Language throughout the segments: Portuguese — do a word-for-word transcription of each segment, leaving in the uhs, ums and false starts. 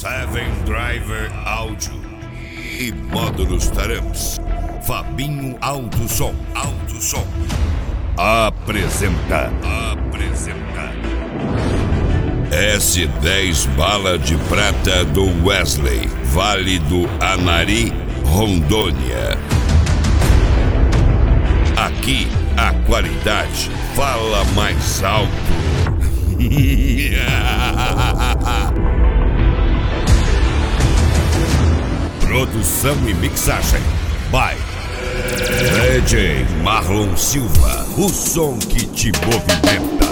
Seven Driver Áudio e Módulos Taramps. Fabinho Alto Som, Alto Som. Apresenta, apresenta S dez Bala de Prata do Wesley, Vale do Anari, Rondônia. Aqui a qualidade fala mais alto. Produção e mixagem by D J Marlon Silva, o som que te movimenta.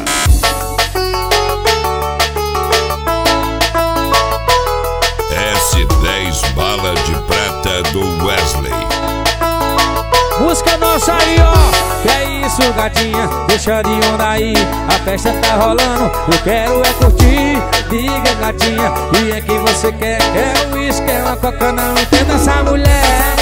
S dez Bala de Prata do Wesley. Música nossa aí, ó. Que é isso, gatinha? Deixa de onda aí. A festa tá rolando, eu quero é curtir. Diga, gatinha, e é que você quer? Quer o uísque, quer uma coca? Não entendo essa mulher.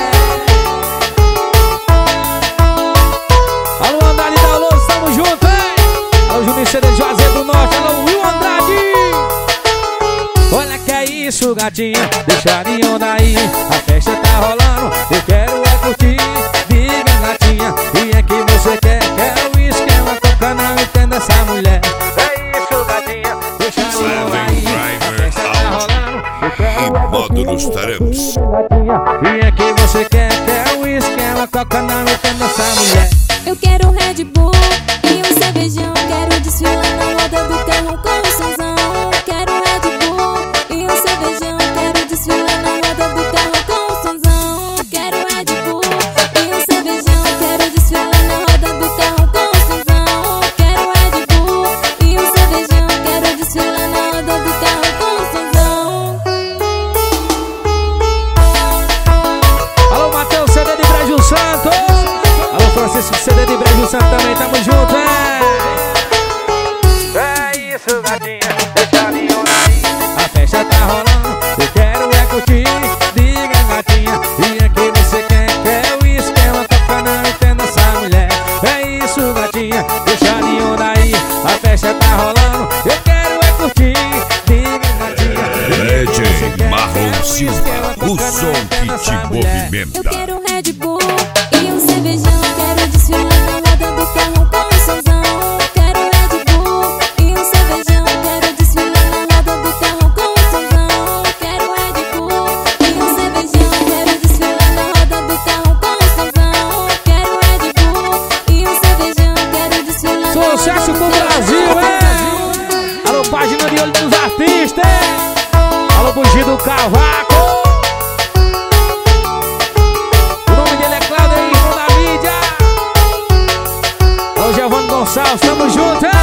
Alô, Andrade da Lousa, tamo junto, hein? Alô, Juninho C D de Juazeiro do Norte. Alô, Will Andrade. Olha que é isso, gatinha? Deixa de onda aí. A festa tá rolando, eu quero é curtir. Diga, gatinha, e é que você quer? Quer o uísque, quer uma coca? Não entendo essa mulher. É isso, gatinha, deixa de onda aí. A festa tá rolando, eu quero E é curtir. Módulos Taramps. Gatinha, e é que você quer? Quer o uísque, quer uma coca? Não entendo essa mulher. Eu quero um Red Bull e um cervejão. Quero desfilar na roda do carro com o sonzão. Quero um Red Bull e um cervejão. Quero desfilar na roda do carro com o sonzão. Quero um Red Bull e um cervejão. Quero desfilar na roda do carro com o sonzão. Quero um Red Bull e um cervejão. Quero desfilar na roda do carro com o sonzão. Alô, Matheus, C D de Brejo Santo. Alô, Francisco, C D de Brejo Santo também, tamo junto, é. É isso, gatinha, deixa de onda aí. A festa tá rolando, eu quero é curtir. Diga, gatinha, e é que você quer? Quer o uísque, quer uma coca? Não entendo essa mulher. É isso, gatinha, deixa de onda aí. A festa tá rolando, eu quero é curtir. Diga, gatinha, D J Marlon Silva, o som que te Eu movimenta. quero um Red Bull e um cervejão. Quero desfilar na roda do carro com o sonzão. Quero um Red Bull e um cervejão. Quero desfilar na roda do carro com o sonzão. Quero um Red Bull e um cervejão. Quero desfilar na roda do carro com o sonzão. Quero um Red Bull e um cervejão. Quero desfilar na roda sucesso do pro carro Brasil, com o hein? sonzão. Alô, página de olho dos artistas. Alô, Bugi do Cavaco. O nome dele é Cláudio, aí, irmão da mídia. Alô, Giovanni Gonçalves, tamo junto, hein?